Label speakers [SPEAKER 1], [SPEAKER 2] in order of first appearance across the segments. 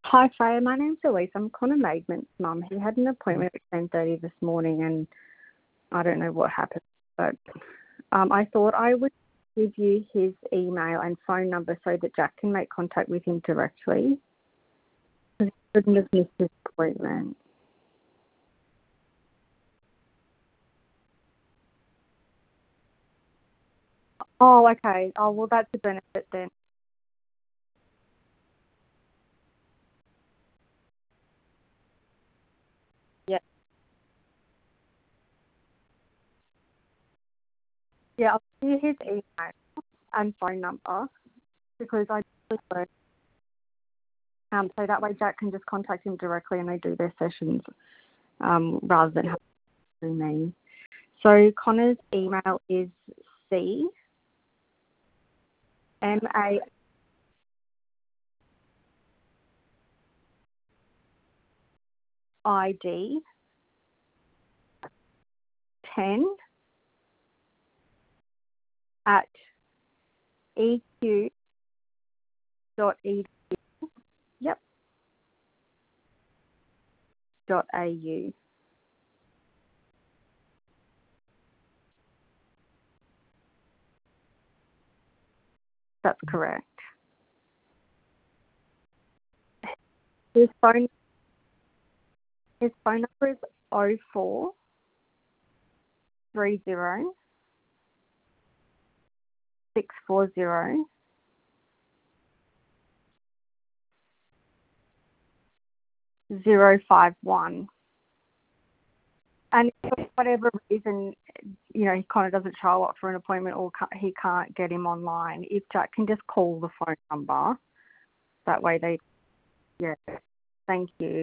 [SPEAKER 1] Hi, Freya. My name's Elise. I'm Connor Maidment's mum. He had an appointment at 10:30 this morning, and I don't know what happened, but I thought I would give you his email and phone number so that Jack can make contact with him directly. Because he couldn't have missed his appointment. Oh, okay. Oh, well, that's a benefit then. Yeah. Yeah, I'll give you his email and phone number because I just learned, so that way Jack can just contact him directly and they do their sessions rather than having to do me. So Connor's email is CMAID10 at eq.edu. Yep. .au. That's correct. His phone number is 0430 640 051. And if for whatever reason, he kind of doesn't show up for an appointment or he can't get him online, if Jack can just call the phone number, that way yeah, thank you.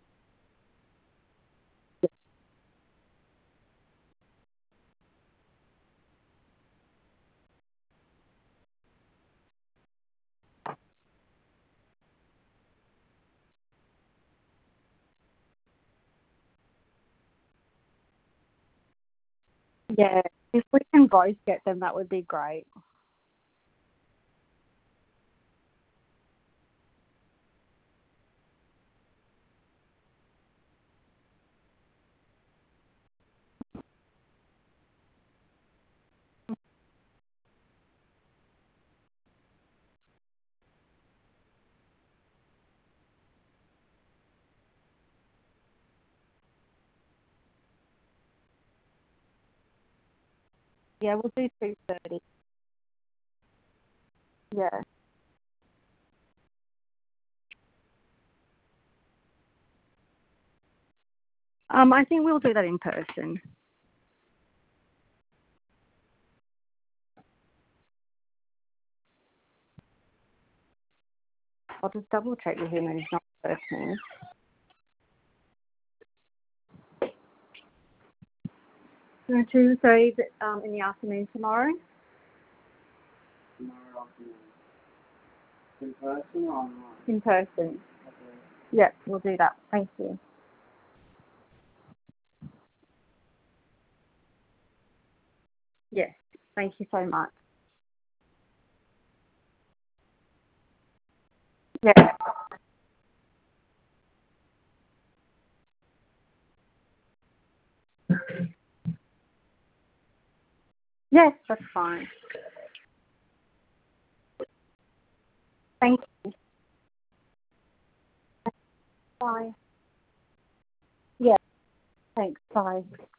[SPEAKER 1] Yeah, if we can both get them, that would be great. Yeah, we'll do 2:30. Yeah. I think we'll do that in person. I'll just double check with him and he's not person. So 2:30 in the afternoon tomorrow? Tomorrow afternoon. In person or online? In person. Okay. Yeah, we'll do that. Thank you. Yes, thank you so much. Yeah. Yes, that's fine. Thank you. Bye. Yeah, thanks. Bye.